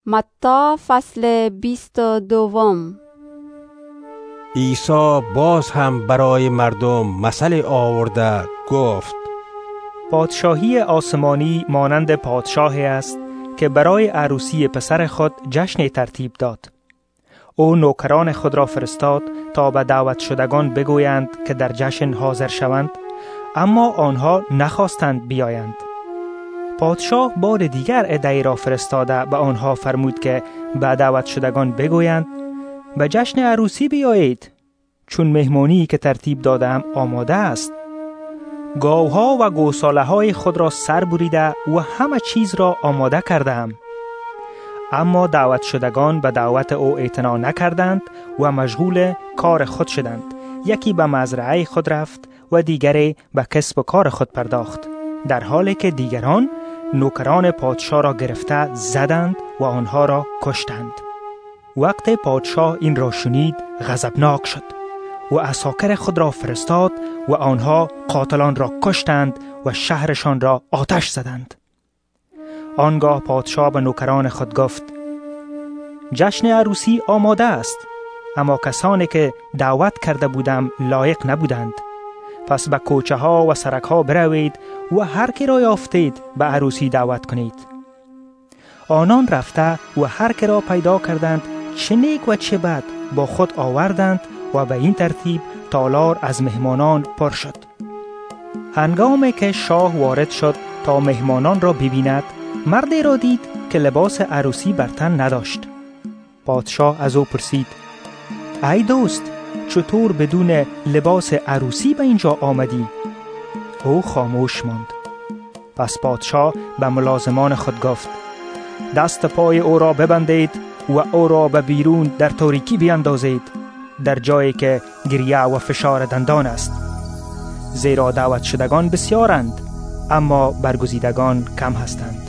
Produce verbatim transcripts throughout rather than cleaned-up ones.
متی فصل بیست و دوم. عیسی باز هم برای مردم مثل آورده گفت: پادشاهی آسمانی مانند پادشاهی است که برای عروسی پسر خود جشن ترتیب داد. او نوکران خود را فرستاد تا به دعوت شدگان بگویند که در جشن حاضر شوند، اما آنها نخواستند بیایند. پادشاه بار دیگر عده‌ای را فرستاده به آنها فرمود که به دعوت شدگان بگویند به جشن عروسی بیایید، چون مهمانی که ترتیب دادم آماده است. گاوها و گوساله های خود را سر بریده و همه چیز را آماده کردم. اما دعوت شدگان به دعوت او اعتنا نکردند و مشغول کار خود شدند. یکی به مزرعه خود رفت و دیگری به کسب و کار خود پرداخت، در حالی که دیگران نوکران پادشاه را گرفته زدند و آنها را کشتند. وقتی پادشاه این را شنید غضبناک شد و عساکر خود را فرستاد و آنها قاتلان را کشتند و شهرشان را آتش زدند. آنگاه پادشاه به نوکران خود گفت: جشن عروسی آماده است، اما کسانی که دعوت کرده بودم لایق نبودند. پس به کوچه ها و سرک ها بروید و هر کی را یافتید به عروسی دعوت کنید. آنان رفته و هر کی را پیدا کردند چه نیک و چه بد با خود آوردند و به این ترتیب تالار از مهمانان پر شد. هنگامی که شاه وارد شد تا مهمانان را ببیند، مردی را دید که لباس عروسی بر تن نداشت. پادشاه از او پرسید: ای دوست، چطور بدون لباس عروسی به اینجا آمدی؟ او خاموش ماند. پس پادشاه به ملازمان خود گفت: دست پای او را ببندید و او را به بیرون در تاریکی بیاندازید، در جایی که گریه و فشار دندان است، زیرا دعوت شدگان بسیارند اما برگزیدگان کم هستند.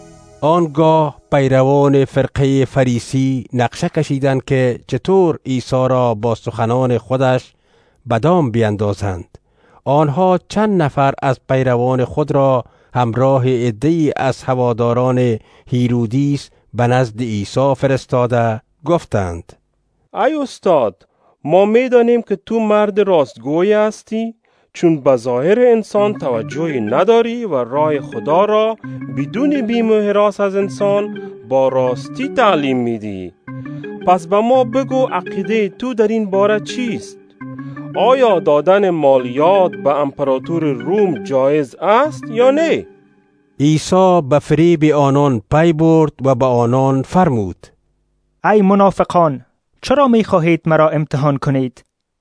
آنگاه پیروان فرقه فریسی نقشه کشیدند که چطور عیسی را با سخنان خودش به دام بیندازند. آنها چند نفر از پیروان خود را همراه عده‌ای از هواداران هیرودیس به نزد عیسی فرستاده گفتند: ای استاد، ما می‌دانیم که تو مرد راستگوی هستی، چون به ظاهر انسان توجهی نداری و راه خدا را بدون بیم و هراس از انسان با راستی تعلیم میدی. پس به ما بگو عقیده تو در این باره چیست؟ آیا دادن مالیات به امپراتور روم جایز است یا نه؟ عیسی به فریب آنان پی برد و به آنان فرمود: ای منافقان، چرا می خواهید مرا امتحان کنید؟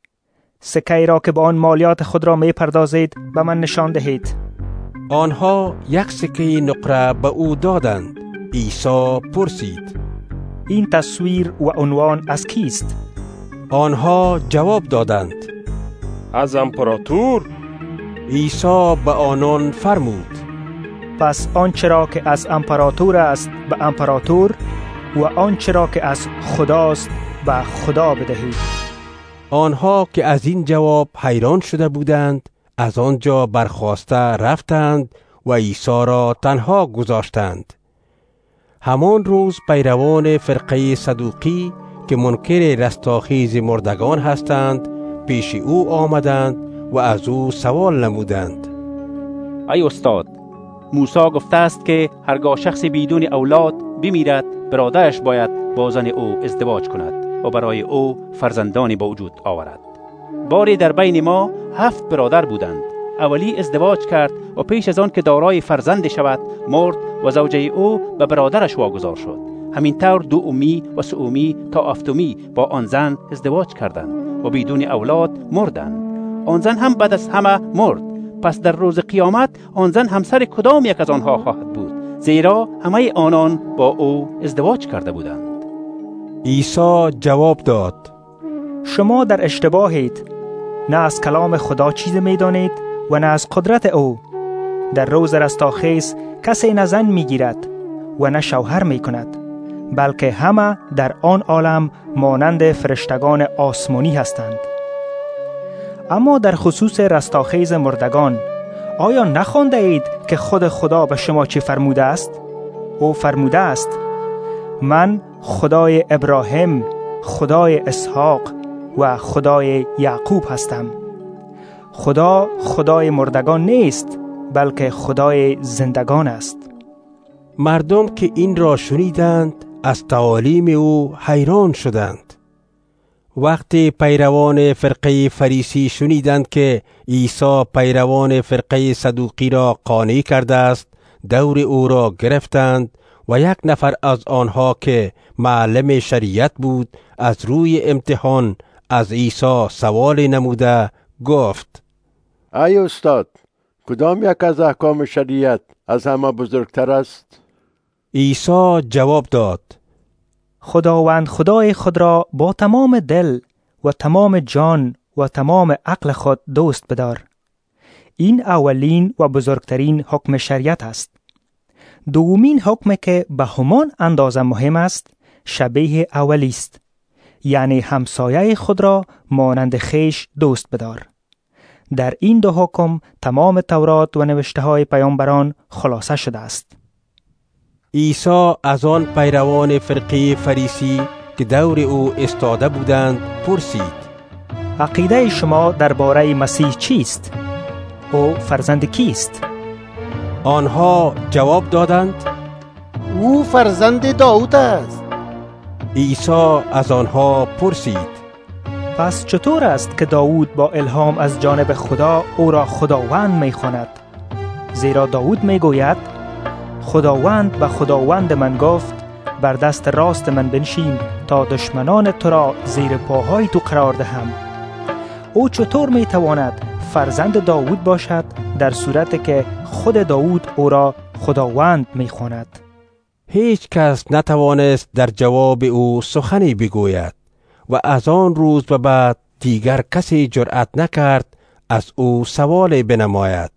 سکه را که با آن مالیات خود را می پردازید به من نشان دهید. آنها یک سکه نقره به او دادند. عیسی پرسید: این تصویر و عنوان از کیست؟ آنها جواب دادند: از امپراتور. عیسی به آنان فرمود: پس آنچه را که از امپراتور است به امپراتور و آنچه را که از خداست به خدا بدهید. آنها که از این جواب حیران شده بودند از آنجا برخاسته رفتند و عیسی را تنها گذاشتند. همان روز پیروان فرقه صدوقی که منکر رستاخیز مردگان هستند پیش او آمدند و از او سوال نمودند: ای استاد، موسی گفته است که هرگاه شخص بدون اولاد بمیرد، برادرش باید با زن او ازدواج کند و برای او فرزندانی به وجود آورد. باری در بین ما هفت برادر بودند. اولی ازدواج کرد و پیش از آن که دارای فرزند شود مرد و زوجه او به برادرش واگذار شد. همین طور دو امی و سومی تا هفتمی با آن زن ازدواج کردند و بدون اولاد مردند. آن زن هم بعد از همه مرد. پس در روز قیامت آن زن همسر کدام یک از آنها خواهد بود؟ زیرا همه آنان با او ازدواج کرده بودند. عیسی جواب داد: شما در اشتباهید. نه از کلام خدا چیز می دانید و نه از قدرت او. در روز رستاخیز کسی نه زن می گیرد و نه شوهر می کند، بلکه همه در آن عالم مانند فرشتگان آسمانی هستند. اما در خصوص رستاخیز مردگان آیا نخوانده اید که خود خدا به شما چه فرموده است؟ او فرموده است: من خدای ابراهیم، خدای اسحاق و خدای یعقوب هستم. خدا خدای مردگان نیست، بلکه خدای زندگان است. مردم که این را شنیدند از تعالیم او حیران شدند. وقتی پیروان فرقه فریسی شنیدند که عیسی پیروان فرقه صدوقی را قانع کرده است، دور او را گرفتند و یک نفر از آنها که معلم شریعت بود از روی امتحان از عیسی سوال نموده گفت: ای استاد، کدام یک از احکام شریعت از همه بزرگتر است؟ عیسی جواب داد: خداوند خدای خود را با تمام دل و تمام جان و تمام عقل خود دوست بدار. این اولین و بزرگترین حکم شریعت است. دومین حکم که به همان اندازه مهم است شبیه اولی است، یعنی همسایه خود را مانند خویش دوست بدار. در این دو حکم تمام تورات و نوشته های پیامبران خلاصه شده است. عیسی از آن پیروان فرقه فریسی که دور او استاده بودند پرسید: عقیده شما درباره مسیح چیست؟ او فرزند کیست؟ آنها جواب دادند: او فرزند داوود است. عیسی از آنها پرسید: پس چطور است که داوود با الهام از جانب خدا او را خداوند می خواند؟ زیرا داوود می گوید: خداوند به خداوند من گفت بر دست راست من بنشین تا دشمنان تو را زیر پاهای تو قرار دهم. او چطور می تواند فرزند داوود باشد در صورتی که خود داوود او را خداوند می خواند؟ هیچ کس نتوانست در جواب او سخنی بگوید و از آن روز به بعد دیگر کسی جرأت نکرد از او سوال بنماید.